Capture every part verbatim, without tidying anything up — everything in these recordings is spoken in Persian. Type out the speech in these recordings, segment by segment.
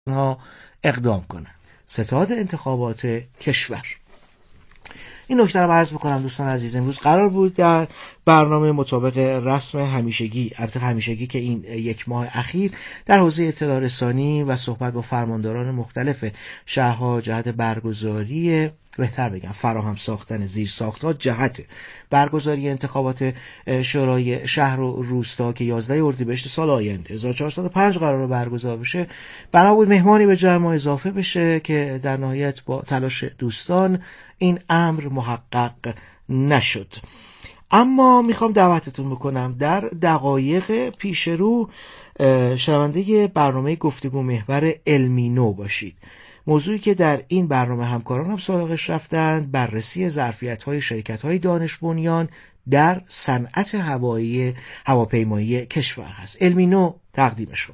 ها اقدام کنند. ستاد انتخابات کشور. این نکته رو عرض می‌کنم دوستان عزیز. امروز قرار بود در برنامه مطابق رسم همیشگی، البته همیشگی که این یک ماه اخیر در حوزه اطلاع رسانی و صحبت با فرمانداران مختلف شهرها جهت برگزاری، بهتر بگم فراهم ساختن زیر ساخت‌ها جهت برگزاری انتخابات شورای شهر و روستا که یازده اردیبهشت سال آینده هزار و چهارصد و پنج قرار برگزار بشه، بنا بود مهمانی به جای ما اضافه بشه که در نهایت با تلاش دوستان این امر محقق نشد. اما میخوام دعوتتون بکنم در دقایق پیش رو شنونده برنامه گفتگو محور علمی نو باشید. موضوعی که در این برنامه همکاران هم سابقش رفتند بررسی ظرفیت‌های شرکت‌های دانش بنیان در صنعت هوایی هواپیمایی کشور هست. علمی نو تقدیم شما.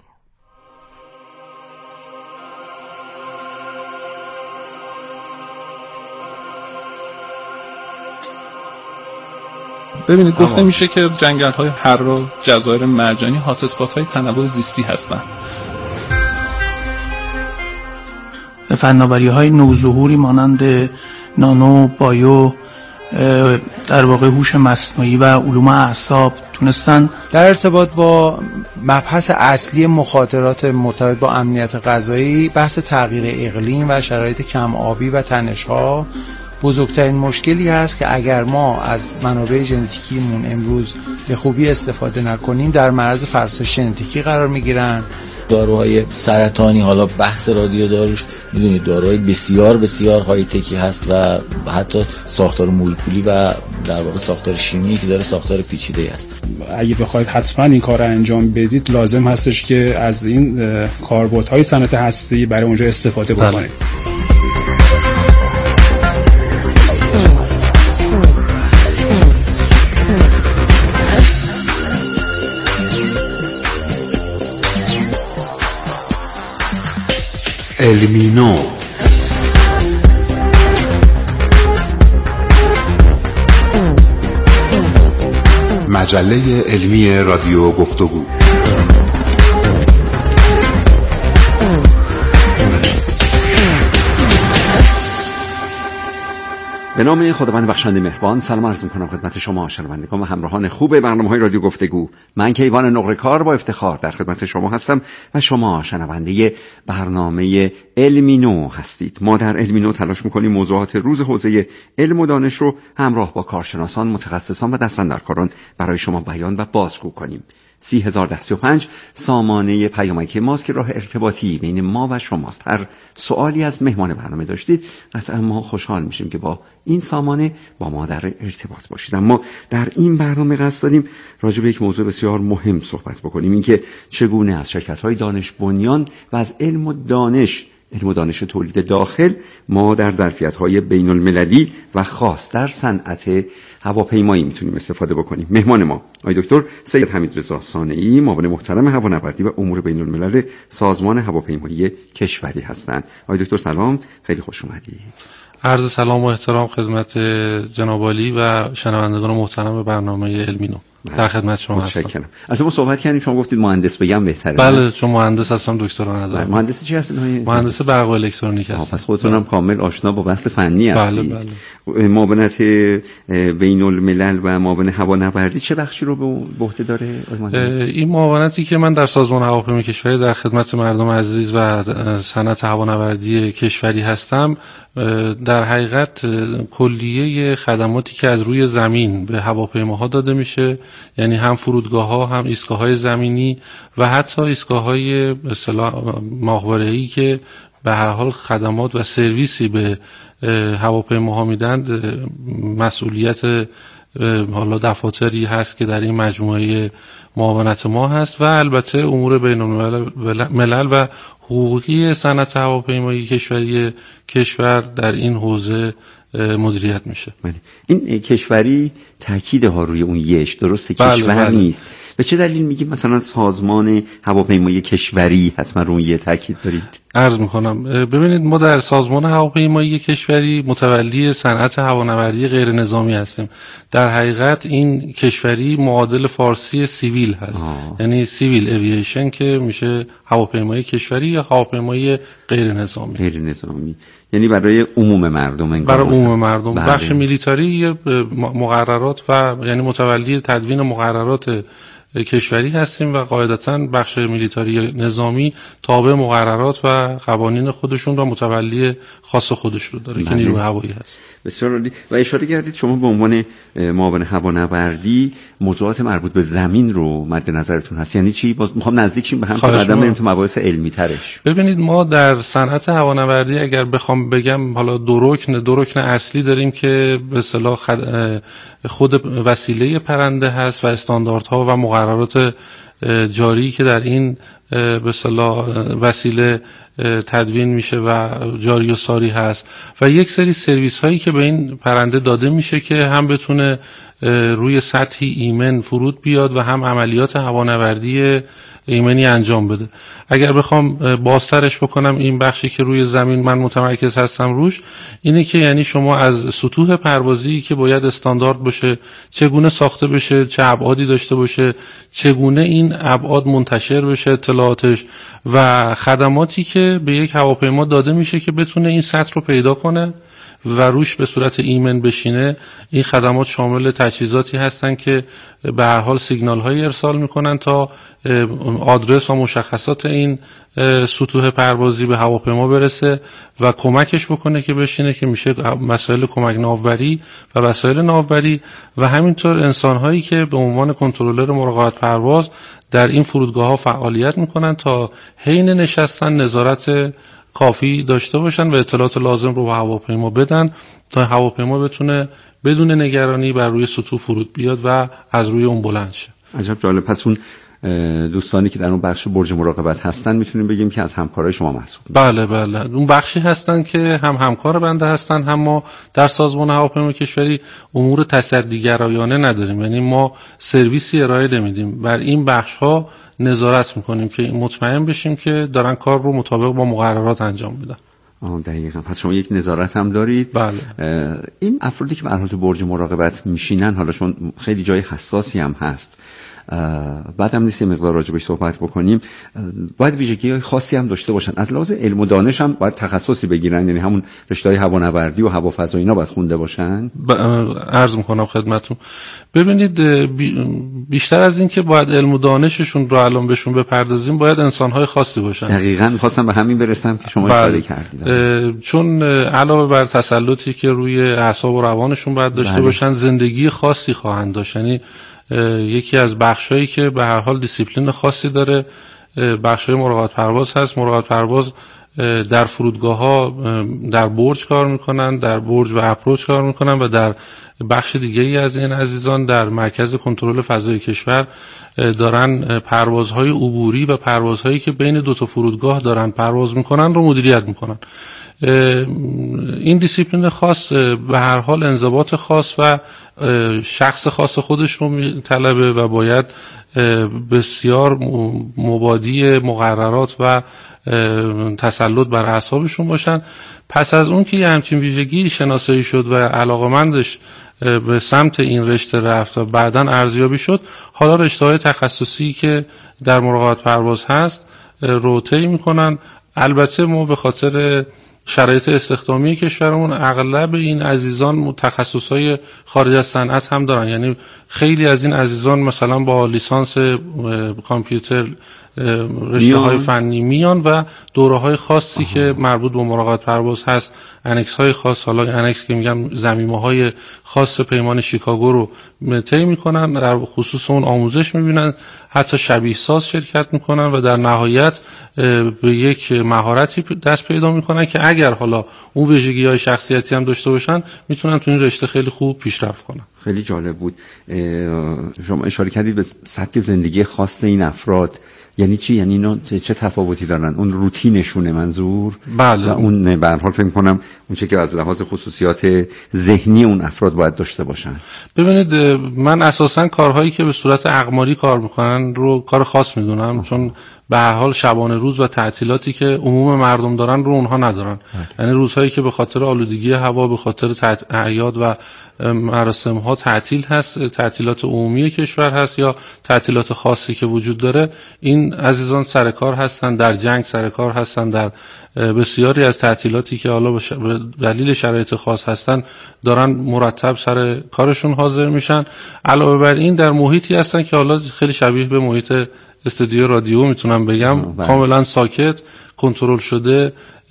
ببینید گفته میشه که جنگل‌های حرا، جزایر مرجانی هات اسپات‌های تنوع زیستی هستند. فناوری‌های نوظهوری مانند نانو، بایو، در واقع هوش مصنوعی و علوم اعصاب تونستن در ارتباط با مبحث اصلی مخاطرات مرتبط با امنیت غذایی، بحث تغییر اقلیم و شرایط کم آبی و تنش‌ها بزرگترین مشکلی هست که اگر ما از منابع ژنتیکیمون امروز به خوبی استفاده نکنیم در معرض فرسایش ژنتیکی قرار میگیرن. داروهای سرطانی، حالا بحث رادیو داروش میدونید داروهای بسیار بسیار های تکی هست و حتی ساختار مولکولی و در واقع ساختار شیمیایی که داره ساختار پیچیده است. اگه بخواید حتما این کار رو انجام بدید لازم هستش که از این کاربردهای صنعت هسته‌ای برای اونجا استفاده بکنید. علمی نو مجله علمی رادیو گفتگو. به نام خداوند بخشنده مهربان سلام عرض می‌کنم خدمت شما شنوندگان و همراهان خوب برنامه‌های رادیو گفتگو. من کیوان نقره‌کار با افتخار در خدمت شما هستم و شما شنونده برنامه علمی نو هستید. ما در علمی نو تلاش می‌کنیم موضوعات روز حوزه علم و دانش رو همراه با کارشناسان، متخصصان و دستاندرکاران برای شما بیان و بازگو کنیم. سی هزار ده سی و پنج سامانه پیامکی ماست که راه ارتباطی بین ما و شماست. هر سوالی از مهمان برنامه داشتید قطعا ما خوشحال میشیم که با این سامانه با ما در ارتباط باشید. اما در این برنامه قصد داریم راجع به یک موضوع بسیار مهم صحبت بکنیم، این که چگونه از شرکت‌های دانش بنیان و از علم و دانش علم و دانش تولید داخل ما در ظرفیت‌های بین‌المللی و خاص در صنعت هواپیمایی میتونیم استفاده بکنیم. مهمان ما آقای دکتر سید حمیدرضا صانعی، معاون محترم هوانوردی و امور بین‌الملل سازمان هواپیمایی کشوری هستند. آقای دکتر سلام، خیلی خوش اومدید. عرض سلام و احترام خدمت جناب عالی و شنوندگان محترم برنامه علمی نو. در خدمت شما هستم. از شما صحبت کردیم، شما گفتید مهندس بگم بهتره. بله، چون مهندس هستم، دکترا ندارم. مهندس چی هستید؟ مهندس برق و الکترونیک هستم. پس خودتون هم کامل آشنا با بحث فنی هستید. بله بله. معاونت بین الملل و معاون هوانوردی چه بخشی رو به عهده داره این معاونتی که من در سازمان هواپیمایی کشوری در خدمت مردم عزیز و صنعت هوانوردی کشوری هستم، در حقیقت کلیه خدماتی که از روی زمین به هواپیماها داده میشه، یعنی هم فرودگاه‌ها، هم ایستگاه‌های زمینی و حتی ایستگاه‌های اصطلاح ماهواره‌ای که به هر حال خدمات و سرویسی به هواپیماها میدن، مسئولیت حالا دفاتری هست که در این مجموعه معاونت ما هست و البته امور بین‌الملل و حقوقی صنعت هواپیمایی کشوری کشور در این حوزه مدیریت میشه. این کشوری تاکید ها روی اون یش درسته، بله کشور بله. نیست. به چه دلیل میگیم مثلا سازمان هواپیمایی کشوری حتما روی یه تاکید دارید؟ عرض میکنم. ببینید ما در سازمان هواپیمایی کشوری متولی صنعت هوانوردی غیر نظامی هستیم. در حقیقت این کشوری معادل فارسی سیویل هست. آه. یعنی سیویل اوییشن که میشه هواپیمایی کشوری یا هواپیمایی غیر نظامی. غیر نظامی یعنی برای عموم مردم. برای عموم مردم. بله. بخش میلیتاری مقررات و یعنی متولی تدوین مقررات کشوری هستیم و قاعدتاً بخش میلیتاری نظامی تابع مقررات و قوانین خودشون و متولی خاص خودش رو داره که نیروی هوایی هست. بسیار عالی. و اشاره کردید شما به عنوان معاون هوانوردی موضوعات مربوط به زمین رو مد نظرتون هست. یعنی چی؟ باز میخوام نزدیک شیم به هم تا قدم بریم تو مباحث علمی ترش. ببینید ما در صنعت هوانوردی اگر بخوام بگم حالا دو رکن دو رکن اصلی داریم که به اصطلاح خود وسیله پرنده هست و استانداردها و مقررات جاری که در این به اصطلاح وسیله تدوین میشه و جاری و ساری هست و یک سری سرویس هایی که به این پرنده داده میشه که هم بتونه روی سطحی ایمن فرود بیاد و هم عملیات هوانوردی ایمنی انجام بده. اگر بخوام بازترش بکنم این بخشی که روی زمین من متمرکز هستم روش اینه که یعنی شما از سطوح پروازی که باید استاندارد باشه چگونه ساخته بشه، چه ابعادی داشته باشه، چگونه این ابعاد منتشر بشه اطلاعاتش و خدماتی که به یک هواپیما داده میشه که بتونه این سطح رو پیدا کنه و روش به صورت ایمن بشینه. این خدمات شامل تجهیزاتی هستن که به هر حال سیگنال های ارسال میکنن تا آدرس و مشخصات این سطوح پروازی به هواپیما برسه و کمکش بکنه که بشینه که میشه مسائل کمک ناوبری و وسایل ناوبری و همینطور انسان هایی که به عنوان کنترلر مراقبت پرواز در این فرودگاه ها فعالیت میکنن تا حین نشستن نظارت کافی داشته باشن و اطلاعات لازم رو به هواپیما بدن تا هواپیما بتونه بدون نگرانی بر روی سطوح فرود بیاد و از روی اون بلند شه. عجب جالب. پس اون دوستانی که در اون بخش برج مراقبت هستن میتونیم بگیم که از همکارای شما محسوب. بله بله اون بخشی هستن که هم همکار بنده هستن هم ما در سازمان هواپیمای کشوری امور تصدیگرایانه نداریم، یعنی ما سرویسی ارائه نمیدیم، بر این بخش ها نظارت میکنیم که مطمئن بشیم که دارن کار رو مطابق با مقررات انجام میدن. آه دقیقاً. پس شما یک نظارت هم دارید. بله. این افرادی که به هر حال تو برج مراقبت میشینن حالا چون خیلی جای حساسی هم هست بعد هم نیست مقدار راجبش صحبت بکنیم، باید ویژگی‌های خاصی هم داشته باشن. از لحاظ علم و دانش هم باید تخصصی بگیرن، یعنی همون رشته‌های هوانوردی و هوافضا اینا باید خونده باشن. عرض می‌کنم خدمتتون. ببینید بیشتر از این که باید علم و دانششون رو الان بهشون بپردازیم باید انسان‌های خاصی باشن. دقیقاً می‌خواستم به همین برسم که شما اشاره کردید. چون علاوه بر تسلطی که روی اعصاب و روانشون باید داشته بله. باشن، زندگی خاصی خواهند داشت. یعنی یکی از بخشایی که به هر حال دیسیپلین خاصی داره بخشای مراقبت پرواز هست. مراقبت پرواز در فرودگاه ها در برج کار میکنن، در برج و اپروچ کار میکنن و در بخش دیگه ای از این عزیزان در مرکز کنترل فضای کشور دارن پروازهای عبوری و پروازهایی که بین دو تا فرودگاه دارن پرواز میکنن رو مدیریت میکنن. این دیسیپلین خاص به هر حال انضباط خاص و شخص خاص خودش رو میطلبه و باید بسیار مبادی مقررات و تسلط بر اعصابشون باشن. پس از اون که یه همچین ویژگی شناسایی شد و علاقمندش به سمت این رشته رفت و بعداً ارزیابی شد، حالا رشته‌های تخصصی که در مراقبت پرواز هست رو طی میکنن. البته ما به خاطر شرایط استخدامی کشورمون اغلب این عزیزان تخصصهای خارج از صنعت هم دارن، یعنی خیلی از این عزیزان مثلا با لیسانس کامپیوتر رشته های فنی میان و دوره های خاصی آها. که مربوط به مراقبت پرواز هست، انکس های خاص، حالا انکس که میگم زمینه های خاص پیمان شیکاگو رو طی میکنن، در خصوص اون آموزش میبینن، حتی شبیه ساز شرکت میکنن و در نهایت به یک مهارتی دست پیدا میکنن که اگر حالا اون ویژگی های شخصیتی هم داشته باشن میتونن تو این رشته خیلی خوب پیشرفت کنن. خیلی جالب بود. شما اشاره کردید به سبک زندگی خاص این افراد. یعنی چی؟ یعنی اینا چه تفاوتی دارن؟ اون روتینشونه منظور؟ بله. و اون به هر حال فکر کنم اون چه که از لحاظ خصوصیات ذهنی اون افراد باید داشته باشن. ببینید من اساساً کارهایی که به صورت اقماری کار میکنن رو کار خاص میدونم، چون به هر حال شبانه روز و تعطیلاتی که عموم مردم دارن رو اونها ندارن. یعنی روزهایی که به خاطر آلودگی هوا، به خاطر اعیاد و مراسم ها تعطیل هست، تعطیلات عمومی کشور هست یا تعطیلات خاصی که وجود داره، این عزیزان سر کار هستن، در جنگ سر کار هستن، در بسیاری از تعطیلاتی که حالا به دلیل شرایط خاص هستن دارن مرتب سر کارشون حاضر میشن. علاوه بر این در محیطی هستن که حالا خیلی شبیه به محیط استودیو رادیو میتونم بگم، کاملا ساکت، کنترل شده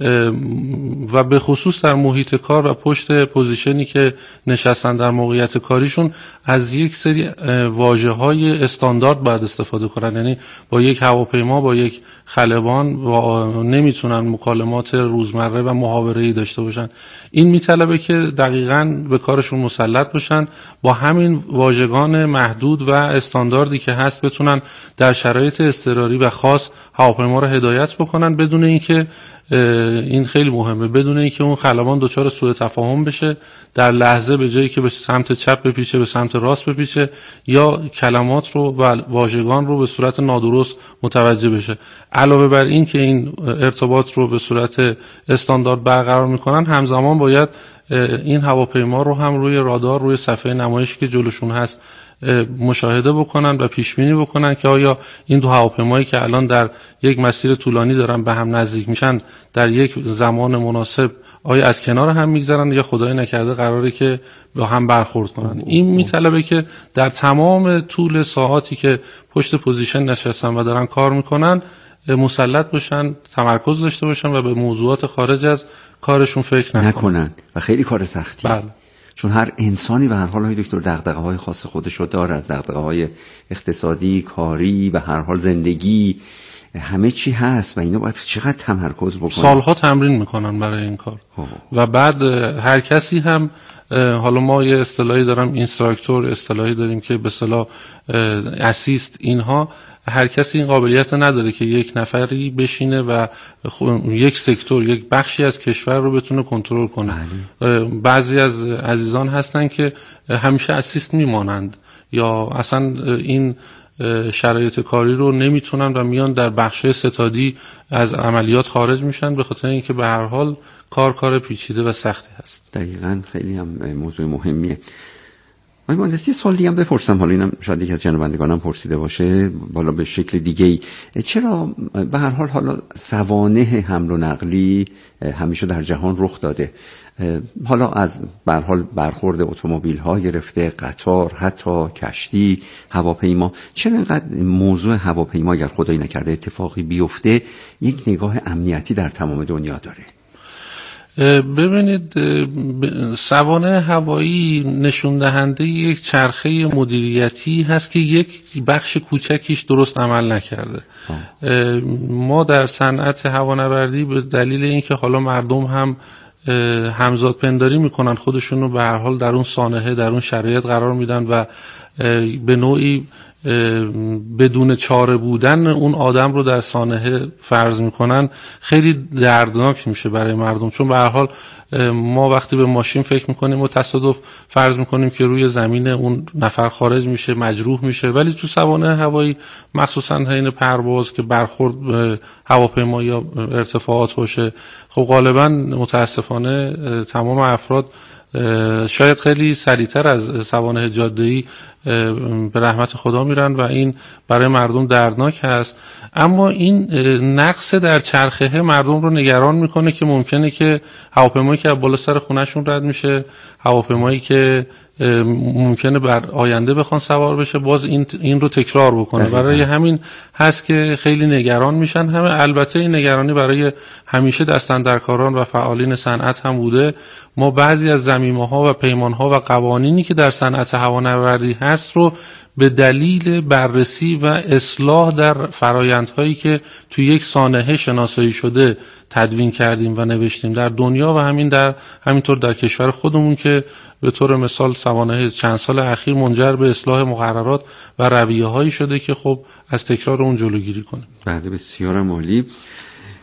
و به خصوص در محیط کار و پشت پوزیشنی که نشستن در موقعیت کاریشون از یک سری واژه‌های استاندارد باید استفاده کنن. یعنی با یک هواپیما، با یک خلبان و نمیتونن مکالمات روزمره و محاوره‌ای داشته باشن. این میطلبه که دقیقاً به کارشون مسلط باشن، با همین واژگان محدود و استانداردی که هست بتونن در شرایط اضطراری و خاص هواپیما رو هدایت بکنن، بدون اینکه این خیلی مهمه، بدون اینکه اون خلبان دچار سوء تفاهم بشه، در لحظه به جایی که به سمت چپ بپیچه به سمت راست بپیچه یا کلمات رو و واژگان رو به صورت نادرست متوجه بشه. علاوه بر این که این ارتباط رو به صورت استاندارد برقرار میکنن، همزمان باید این هواپیما رو هم روی رادار، روی صفحه نمایشی که جلوشون هست مشاهده بکنن و پیش بینی بکنن که آیا این دو هواپیمایی که الان در یک مسیر طولانی دارن به هم نزدیک میشن، در یک زمان مناسب آیا از کنار هم میگذرن یا خدای نکرده قراره که با هم برخورد کنن. این میطلبه که در تمام طول ساعاتی که پشت پوزیشن نشستن و دارن کار میکنن مسلط باشن، تمرکز داشته باشن و به موضوعات خارج از کارشون فکر نکنن, نکنن. و خیلی کار سختی. بله. چون هر انسانی به هر حال های دکتر دغدغه‌های خاص خودش رو داره، از دغدغه‌های اقتصادی، کاری، به هر حال زندگی، همه چی هست و اینا باید چقدر تمرکز بکنن. سالها تمرین میکنن برای این کار. اوه. و بعد هر کسی هم، حالا ما یه اصطلاحی دارم اینستراکتور، اصطلاحی داریم که به اصطلاح اسیست، اینها هر کسی این قابلیت نداره که یک نفری بشینه و یک سکتور، یک بخشی از کشور رو بتونه کنترل کنه. بعضی از عزیزان هستن که همیشه اسیست میمانند یا اصلا این شرایط کاری رو نمیتونن و میان در بخش ستادی از عملیات خارج میشن، به خاطر اینکه به هر حال کار کار پیچیده و سختی هست. دقیقاً خیلی هم موضوع مهمیه. من مهندسی سوال دیگه هم بپرسم، حالا اینم شاید یکی از شنوندگانم پرسیده باشه بالا به شکل دیگه‌ای، چرا به هر حال حالا سوانح حمل و نقلی همیشه در جهان رخ داده، حالا از به هر حال برخورد اتومبیل‌ها گرفته، قطار، حتی کشتی، هواپیما، چرا اینقدر موضوع هواپیما اگر خدایی نکرده اتفاقی بیفته یک نگاه امنیتی در تمام دنیا داره؟ ببینید، سوانح هوایی نشون دهنده یک چرخه مدیریتی هست که یک بخش کوچکیش درست عمل نکرده. آه. ما در صنعت هوانوردی به دلیل اینکه حالا مردم هم همزاد پنداری میکنن، خودشون رو به هر حال در اون سانحه، در اون شرایط قرار میدن و به نوعی بدون چاره بودن اون آدم رو در سانحه فرض میکنن، خیلی دردناک میشه برای مردم. چون به هر حال ما وقتی به ماشین فکر میکنیم و تصادف فرض میکنیم که روی زمین اون نفر خارج میشه، مجروح میشه، ولی تو سوانح هوایی مخصوصا حین پرواز که برخورد هواپیما یا ارتفاعات باشه، خب غالبا متاسفانه تمام افراد شاید خیلی سریعتر از سوانح جاده‌ای به رحمت خدا میرن و این برای مردم دردناک هست. اما این نقص در چرخه مردم رو نگران میکنه که ممکنه که هواپیمایی که از بالا سر خونهشون رد میشه، هواپیمایی که ممکنه بر آینده بخوان سوار بشه، باز این این رو تکرار بکنه. برای همین هست که خیلی نگران میشن همه. البته این نگرانی برای همیشه دستاندرکاران و فعالین صنعت هم بوده. ما بعضی از ضمیمه‌ها و پیمان‌ها و قوانینی که در صنعت هوانوردی هست رو به دلیل بررسی و اصلاح در فرآیندهایی که توی یک سانحه شناسایی شده تدوین کردیم و نوشتیم در دنیا و همین در همینطور در کشور خودمون، که به طور مثال سوانح چند سال اخیر منجر به اصلاح مقررات و رویه‌هایی شده که خب از تکرار اون جلوگیری کنه. بله، بسیار عالی.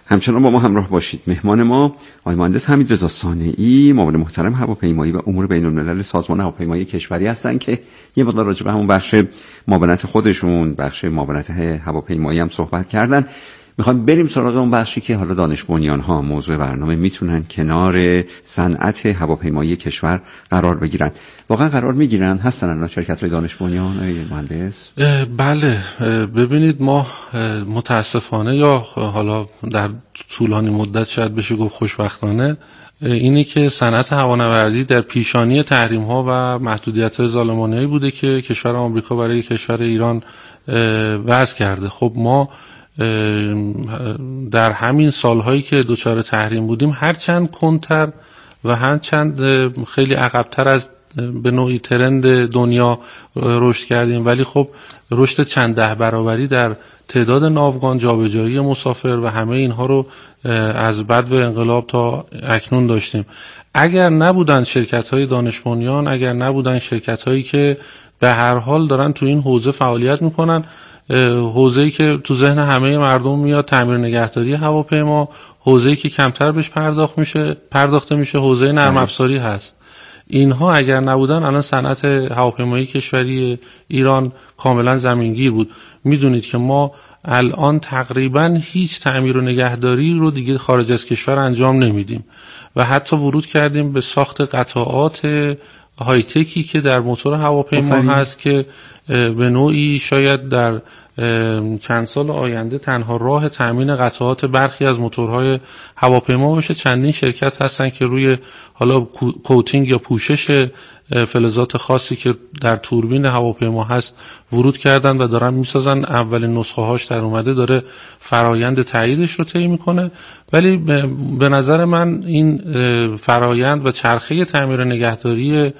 همچنان با ما همراه باشید. مهمان ما آقای مهندس حمیدرضا صانعی، معاون محترم هواپیمایی و امور بین الملل سازمان هواپیمایی کشوری هستن که یه مقدار راجع به همون بخش معاونت خودشون، بخش معاونت هواپیمایی هم صحبت کردن. میخوایم بریم سراغ اون بخشی که حالا دانش بنیان ها موضوع برنامه میتونن کنار صنعت هواپیمایی کشور قرار بگیرن. واقعا قرار میگیرن؟ هستن الان شرکت های دانش بنیان های مهندس؟ بله، ببینید ما متاسفانه یا حالا در طولانی مدت شاید بشه گفت خوشبختانه اینی که صنعت هوانوردی در پیشانی تحریم ها و محدودیت های ظالمانه‌ای بوده که کشور آمریکا برای کشور ایران وضع کرده. خب ما در همین سالهایی که دچار تحریم بودیم هرچند کنتر و هرچند خیلی عقبتر از به نوعی ترند دنیا رشد کردیم، ولی خب رشد چند ده برابری در تعداد ناوگان، جابجایی مسافر و همه اینها رو از بعد به انقلاب تا اکنون داشتیم. اگر نبودن شرکت‌های دانش بنیان، اگر نبودن شرکت‌هایی که به هر حال دارن تو این حوزه فعالیت میکنن، حوزه‌ای که تو ذهن همه مردم میاد تعمیر نگهداری هواپیما، حوزه‌ای که کمتر بهش پرداخت میشه پرداخته میشه حوزه نرم افزاری هست. اینها اگر نبودن الان صنعت هواپیمایی کشوری ایران کاملا زمینگیر بود. میدونید که ما الان تقریبا هیچ تعمیر و نگهداری رو دیگه خارج از کشور انجام نمیدیم و حتی ورود کردیم به ساخت قطعات های تکی که در موتور هواپیما هست که به نوعی شاید در چند سال آینده تنها راه تامین قطعات برخی از موتورهای هواپیما باشه. چندین شرکت هستن که روی حالا کوتینگ یا پوشش فلزات خاصی که در توربین هواپیما هست ورود کردن و دارن میسازن. اولین نسخه هاش در اومده، داره فرایند تاییدش رو طی میکنه. ولی به نظر من این فرایند و چرخه تعمیر نگهداری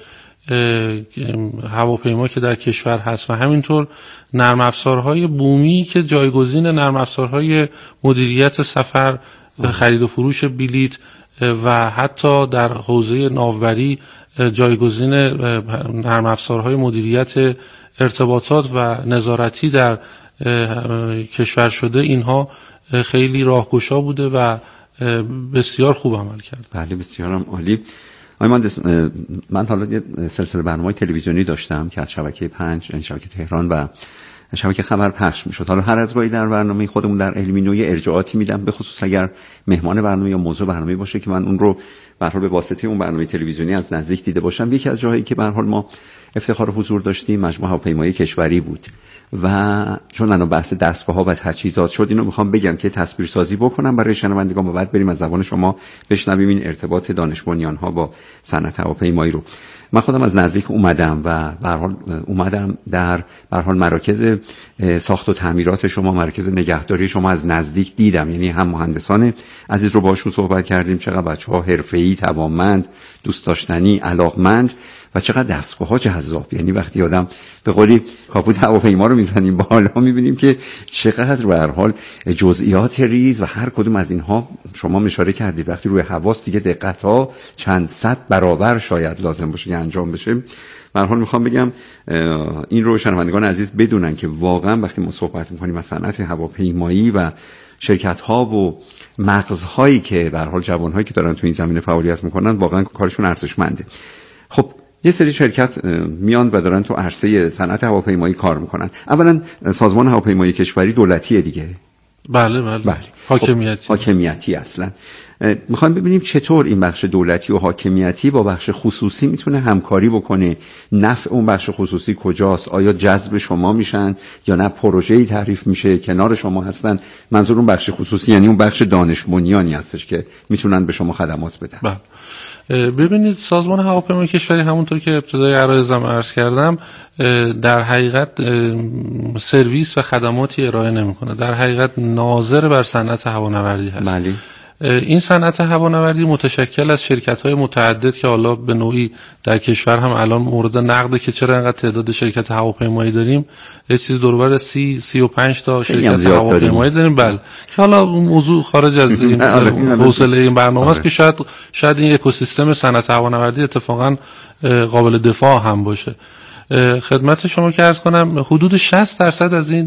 هواپیما که در کشور هست و همینطور نرم افزارهای بومی که جایگزین نرم افزارهای مدیریت سفر، خرید و فروش بلیط و حتی در حوزه ناوبری جایگزین نرم افزارهای مدیریت ارتباطات و نظارتی در کشور شده، اینها خیلی راهگشا بوده و بسیار خوب عمل کرد. بله، بسیار عالی. آقای مهندس، من حالا یه سلسله برنامه تلویزیونی داشتم که از شبکه پنج، یعنی شبکه تهران و شبکه خبر پخش میشد. حالا هر از گاهی در برنامه خودمون در علمی نوعی ارجاعاتی میدم، به خصوص اگر مهمان برنامه یا موضوع برنامه باشه که من اون رو به هر حال به واسطه اون برنامه تلویزیونی از نزدیک دیده باشم. یکی از جاهایی که به هر حال ما افتخار حضور داشتیم مجمع هواپیمایی کشوری بود و چون الان بحث دستگاه‌ها و تجهیزات شد، اینو میخوام بگم که تصویرسازی بکنم برای شنوندگان و بعد بریم از زبان شما بشنویم این ارتباط دانش بنیان‌ها با صنعت هواپیمایی رو. من خودم از نزدیک اومدم و به هر حال اومدم در به هر حال مراکز ساخت و تعمیرات شما، مراکز نگهداری شما از نزدیک دیدم. یعنی هم مهندسان عزیز رو باشون صحبت کردیم، چقدر بچه‌ها حرفه‌ای، توانمند، دوست داشتنی، علاقمند و چقدر دستگاه‌ها جذاب. یعنی وقتی آدم به قولی کاپوت هواپیما رو میزنیم بالا، میبینیم که چقدر به هر حال جزئیات ریز و هر کدوم از اینها شما اشاره کردید وقتی روی حواس دیگه دقت‌ها چند صد برابر شاید لازم باشه که انجام بشه. به هر حال میخوام بگم این رو شنوندگان عزیز بدونن که واقعا وقتی ما صحبت می‌کنیم از صنعت هواپیمایی و شرکت‌ها و مغزهایی که به هر حال جوان‌هایی که دارن تو این زمینه فعالیت می‌کنن، واقعا کارشون ارزشمنده. خب یه سری شرکت میان و دارن تو عرصه صنعت هواپیمایی کار میکنن. اولا سازمان هواپیمایی کشوری دولتیه دیگه؟ بله بله, بله. حاکمیتی. حاکمیتی اصلا. میخوایم ببینیم چطور این بخش دولتی و حاکمیتی با بخش خصوصی میتونه همکاری بکنه. نفع اون بخش خصوصی کجاست؟ آیا جذب شما میشن یا نه پروژه‌ای تعریف میشه کنار شما هستن؟ منظور اون بخش خصوصی یعنی اون بخش دانش بنیانی هستش که میتونن به شما خدمات بدن. بله. ببینید سازمان هواپیمایی کشوری همونطور که ابتدای عرایزم عرض کردم در حقیقت سرویس و خدماتی ارائه نمیکنه، در حقیقت ناظر بر صنعت هوانوردی هست. بله. این صنعت هوانوردی متشکل از شرکت‌های متعدد که حالا به نوعی در کشور هم الان مورد نقده که چرا اینقدر تعداد شرکت هواپیمایی داریم. یه چیز دور و بر سی سی و پنج تا شرکت هواپیمایی داریم. بله که حالا اون موضوع خارج از این حوصله این برنامه است که شاید شاید این اکوسیستم صنعت هوانوردی اتفاقا قابل دفاع هم باشه. خدمت شما که عرض کنم حدود شصت درصد از این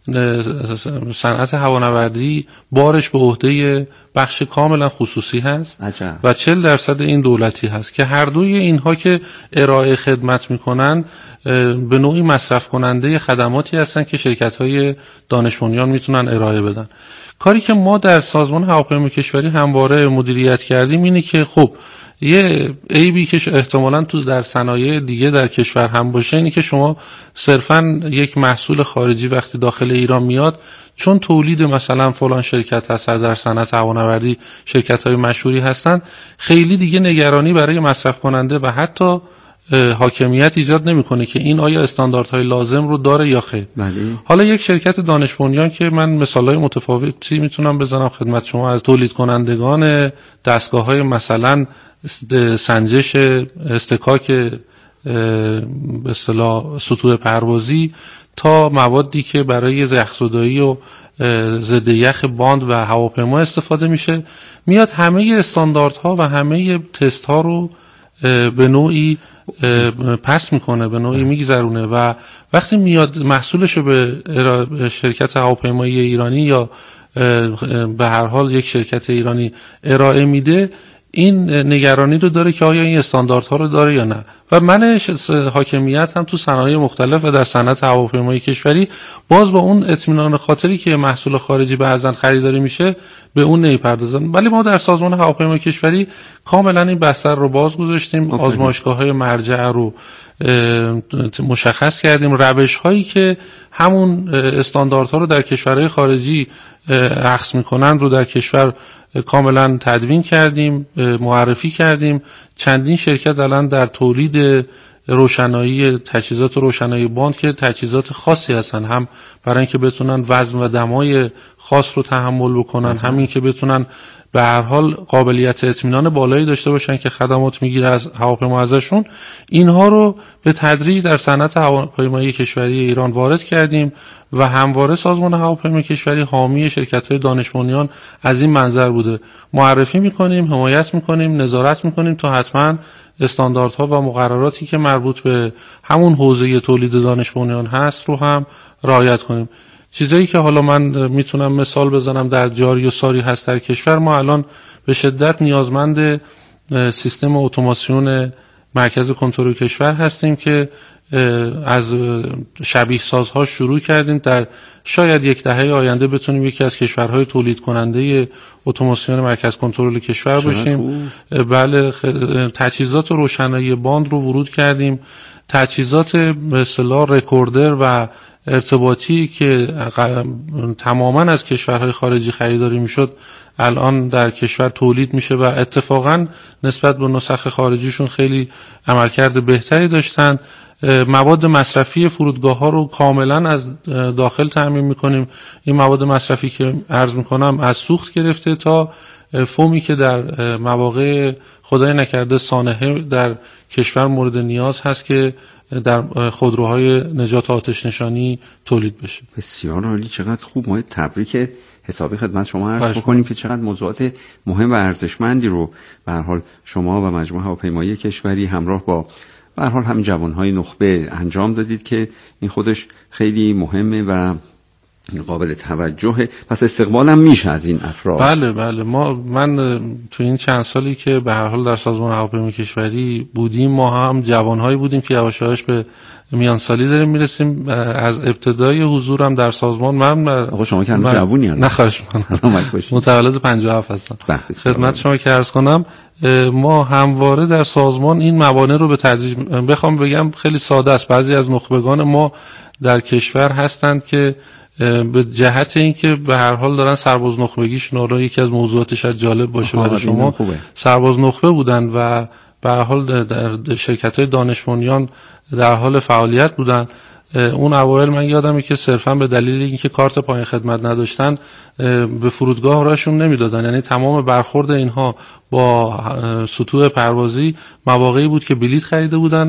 صنعت هوانوردی بارش به عهده بخش کاملا خصوصی هست عجب. و چهل درصد این دولتی هست که هر دوی اینها که ارائه خدمت میکنن به نوعی مصرف کننده خدماتی هستن که شرکت‌های دانش بنیان میتونن ارائه بدن. کاری که ما در سازمان هواپیمای کشوری همواره مدیریت کردیم اینه که خب یه عیبی که احتمالاً تو در صنایع دیگه در کشور هم باشه اینه که شما صرفاً یک محصول خارجی وقتی داخل ایران میاد، چون تولید مثلا فلان شرکت هست در صنعت هوانوردی شرکت‌های مشهوری هستن، خیلی دیگه نگرانی برای مصرف کننده و حتی حاکمیت ایجاد نمیکنه که این آیا استانداردهای لازم رو داره یا خیر. بله. حالا یک شرکت دانش بنیان که من مثالای متفاوتی میتونم بزنم خدمت شما، از تولید کنندگان دستگاه‌های مثلا سنجش استکاک به اصطلاح سطوح پروازی تا موادی که برای یخزدایی و ضد یخ باند و هواپیما استفاده میشه، میاد همه استانداردها و همه تست ها رو به نوعی پس میکنه، به نوعی میگذرونه و وقتی میاد محصولش رو به شرکت هواپیمایی ایرانی یا به هر حال یک شرکت ایرانی ارائه میده، این نگرانی رو داره که آیا این استانداردها رو داره یا نه. و من حاکمیت هم تو صنایع مختلف و در صنعت هواپیمایی کشوری باز با اون اطمینان خاطری که محصول خارجی بعضن خریداری میشه به اون نمیپردازن. ولی ما در سازمان هواپیمایی کشوری کاملا این بستر رو باز گذاشتیم، آزمایشگاه‌های مرجع رو مشخص کردیم، روش هایی که همون استانداردها رو در کشورهای خارجی اخذ میکنن رو در کشور کاملا تدوین کردیم، معرفی کردیم. چندین شرکت الان در تولید روشنایی، تجهیزات روشنایی باند که تجهیزات خاصی هستن، هم برای اینکه بتونن وزن و دمای خاص رو تحمل بکنن، همین که بتونن به هر حال قابلیت اطمینان بالایی داشته باشن که خدمات میگیره از هواپیما ازشون، اینها رو به تدریج در صنعت هواپیمایی کشوری ایران وارد کردیم و همواره سازمان هواپیمایی کشوری حامی شرکت‌های دانش بنیان از این منظر بوده. معرفی میکنیم، حمایت میکنیم، نظارت میکنیم تا حتما استانداردها و مقرراتی که مربوط به همون حوزه تولید دانش بنیان هست رو هم رعایت کنیم. چیزایی که حالا من میتونم مثال بزنم در جاری و ساری هست در کشور، ما الان به شدت نیازمند سیستم اتوماسیون مرکز کنترل کشور هستیم که از شبیه سازها شروع کردیم. در شاید یک دهه آینده بتونیم یکی از کشورهای تولید کننده اتوماسیون مرکز کنترل کشور باشیم. بله، تجهیزات روشنایی باند رو ورود کردیم، تجهیزات به اصطلاح رکوردر و ارتباطی که تماما از کشورهای خارجی خریداری میشد الان در کشور تولید میشه و اتفاقا نسبت به نسخ خارجیشون خیلی عملکرد بهتری داشتن. مواد مصرفی فرودگاه ها رو کاملا از داخل تامین میکنیم. این مواد مصرفی که عرض میکنم از سوخت گرفته تا فومی که در مواقع خدای نکرده سانحه در کشور مورد نیاز هست که در خودروهای نجات آتش نشانی تولید بشه. بسیار عالی، چقدر خوب. ما تبریک حسابی خدمت شما عرض بکنیم که چقدر موضوعات مهم و ارزشمندی رو به هر حال شما و مجموعه هواپیمایی کشوری همراه با به هر حال همین جوانهای نخبه انجام دادید که این خودش خیلی مهمه و قابل توجهه. پس استقبالم میشه از این افراد. بله بله، ما من تو این چند سالی که به هر حال در سازمان هواپیمایی کشوری بودیم، ما هم جوانهایی بودیم که یواش یواش به میان سالی داریم میرسیم. از ابتدای حضورم در سازمان من آقا شما که هنوز جوونی هستید. نخواهش می‌کنم. متولد پنجاه و هفت هستم. خدمت شما که عرض کنم ما همواره در سازمان این موانع رو به تدریج، بخوام بگم خیلی ساده است، بعضی از نخبگان ما در کشور هستند که به جهت اینکه به هر حال دارن سرباز نخبگیشون، حالا یکی از موضوعاتش جالب باشه برای شما، سرباز نخبه بودن و به هر حال در شرکت‌های دانش بنیان در حال فعالیت بودن. اون اوایل من یادمه که صرفا به دلیل اینکه کارت پایان خدمت نداشتن به فرودگاه راشون نمیدادن، یعنی تمام برخورد اینها با سطوح پروازی مواقعی بود که بلیط خریده بودن،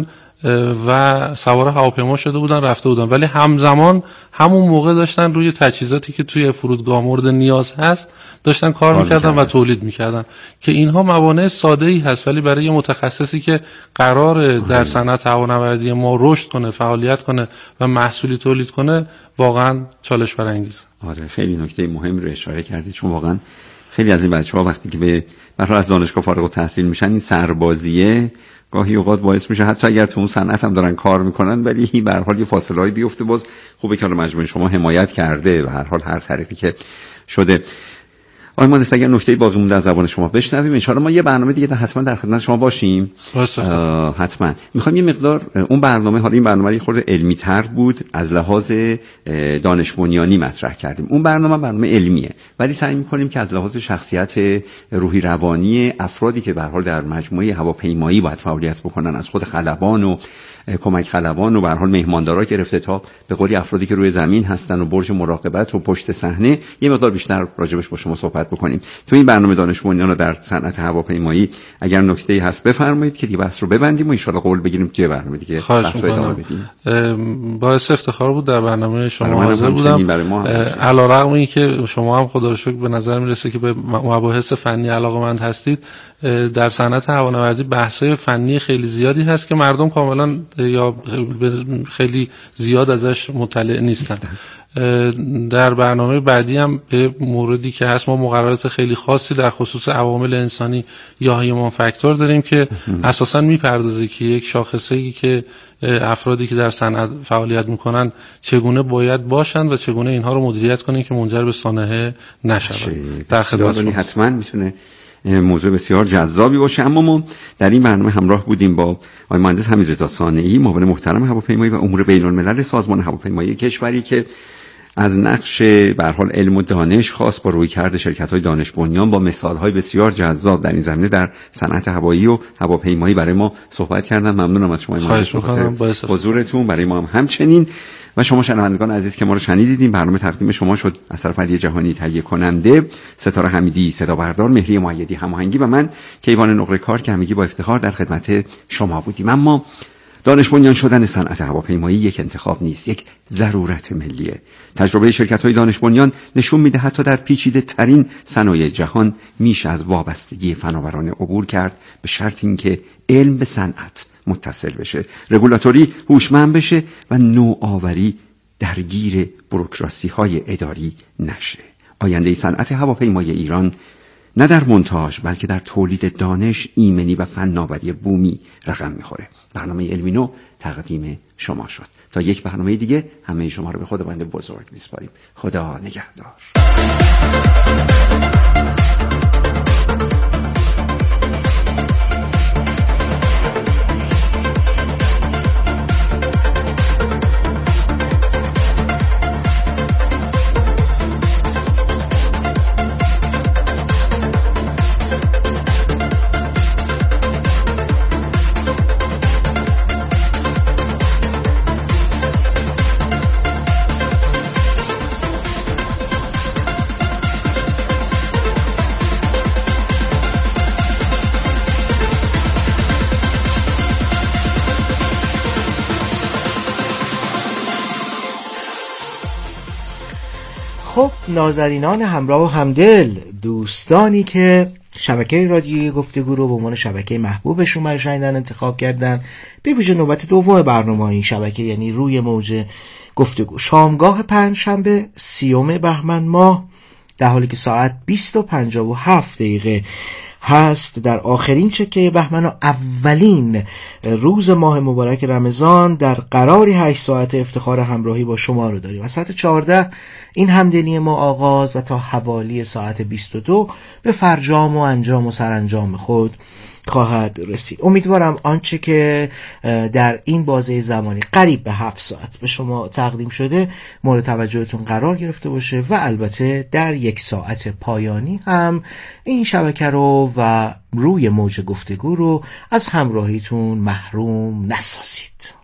و سوار هواپیما شده بودن رفته بودن، ولی همزمان همون موقع داشتن روی تجهیزاتی که توی فرودگاه مورد نیاز هست داشتن کار میکردن و تولید میکردن که اینها موانع ساده ای هست، ولی برای یه متخصصی که قراره در صنعت هوانوردی ما رشد کنه، فعالیت کنه و محصولی تولید کنه، واقعا چالش برانگیزه. آره خیلی نکته مهم رو اشاره کردید، چون واقعا خیلی از این بچه‌ها وقتی که به مثلا از دانشگاه فارغ التحصیل میشن، این سربازیه گاهی اوقات باعث میشه حتی اگر تو اون صنعت هم دارن کار میکنن ولی به هر حال یه فاصله‌ای بیفته. باز خوبه که مجموعه شما حمایت کرده و هر حال هر طریقی که شده. آقای مهندس اگر نکته باقی مونده از زبان شما بشنویم، ان شاءالله ما یه برنامه دیگه حتما در خدمت شما باشیم. حتما میخوام یه مقدار اون برنامه، حالا این برنامه خورده علمی تر بود، از لحاظ دانش بنیانی مطرح کردیم. اون برنامه برنامه علمیه، ولی سعی میکنیم که از لحاظ شخصیت روحی روانی افرادی که به هر حال در مجموعه هواپیمایی باید فعالیت بکنن، از خود خلبان و کمک خلبان و به هر حال مهماندارا گرفته تا به قولی افرادی که روی زمین هستن و برج مراقبت و پشت صحنه، یه مقدار بیشتر راجبش با شما صحبت بکنیم. تو این برنامه دانش بنیان در صنعت هواپیمایی اگر نکته‌ای هست بفرمایید که دیگه بحث رو ببندیم و ان شاءالله قول بگیریم که برنامه دیگه بحث رو ادامه بدیم. باعث افتخار بود در برنامه شما حاضر بودم، علیرغم اینکه شما هم خدا رو شکر به نظر میرسه که به مباحث فنی علاقه‌مند هستید. در صنعت هوانوردی بحث‌های فنی خیلی زیادی هست که مردم کاملا یا خیلی زیاد ازش مطلع نیستن. در برنامه بعدی هم به موردی که هست ما مقررات خیلی خاصی در خصوص عوامل انسانی یا هیومن فاکتور داریم که اساساً میپردازه که یک شاخصه‌ای که افرادی که در صنعت فعالیت میکنن چگونه باید باشند و چگونه اینها رو مدیریت کنن که منجر به سانحه نشود. در خدمت حتما میتونه موضوع بسیار جذابی باشه. اما ما در این برنامه همراه بودیم با آقای مهندس حمیدرضا صانعی، معاون محترم هواپیمایی و امور بین الملل سازمان هواپیمایی کشوری، که از نقش به هر حال علم و دانش خاص با رویکرد شرکت‌های دانش بنیان با مثال‌های بسیار جذاب در این زمینه در صنعت هوایی و هواپیمایی برای ما صحبت کردن. ممنونم از شما مهندس بابت حضورتون، برای ما هم همچنین. و شما شنوندگان عزیز که ما رو شنیدید، این برنامه تقدیم شما شد از طرف علی جهانی تهیه کننده، ستاره حمیدی صدا بردار، مهری مؤیدی هماهنگی و من کیوان نقره‌کار که همگی با افتخار در خدمت شما بودیم. اما دانش بنیان شدن صنعت هواپیمایی یک انتخاب نیست، یک ضرورت ملیه. تجربه شرکت‌های دانش بنیان نشون میده حتی در پیچیده ترین صنایع جهان میشه از وابستگی فناورانه عبور کرد، به شرط اینکه علم به صنعت متصل بشه، رگولاتوری هوشمند بشه و نوآوری درگیر بوروکراسی‌های اداری نشه. آینده صنعت هواپیمایی ایران نه در مونتاژ بلکه در تولید دانش، ایمنی و فناوری بومی رقم میخوره. برنامه علمی نو تقدیم شما شد. تا یک برنامه دیگه همه شما رو به خداوند بزرگ میسپاریم. خدا نگهدار. خب نازنینان همراه و همدل، دوستانی که شبکه رادیویی گفتگو رو به عنوان شبکه محبوبشون برای شنیدن انتخاب کردن، به ویژه نوبت دوم برنامه این شبکه یعنی روی موج گفتگو، شامگاه پنجشنبه سیوم بهمن ماه، در حالی که ساعت بیست و پنجاه و هفت دقیقه هست در آخرین چکه بهمن و اولین روز ماه مبارک رمضان، در قراری هشت ساعت افتخار همراهی با شما رو داریم. از ساعت چهارده این همدلی ما آغاز و تا حوالی ساعت بیست و دو به فرجام و انجام و سرانجام خود خواهد رسید. امیدوارم آنچه که در این بازه زمانی قریب به هفت ساعت به شما تقدیم شده مورد توجهتون قرار گرفته باشه و البته در یک ساعت پایانی هم این شبکه رو و روی موج گفتگو رو از همراهیتون محروم نسازید.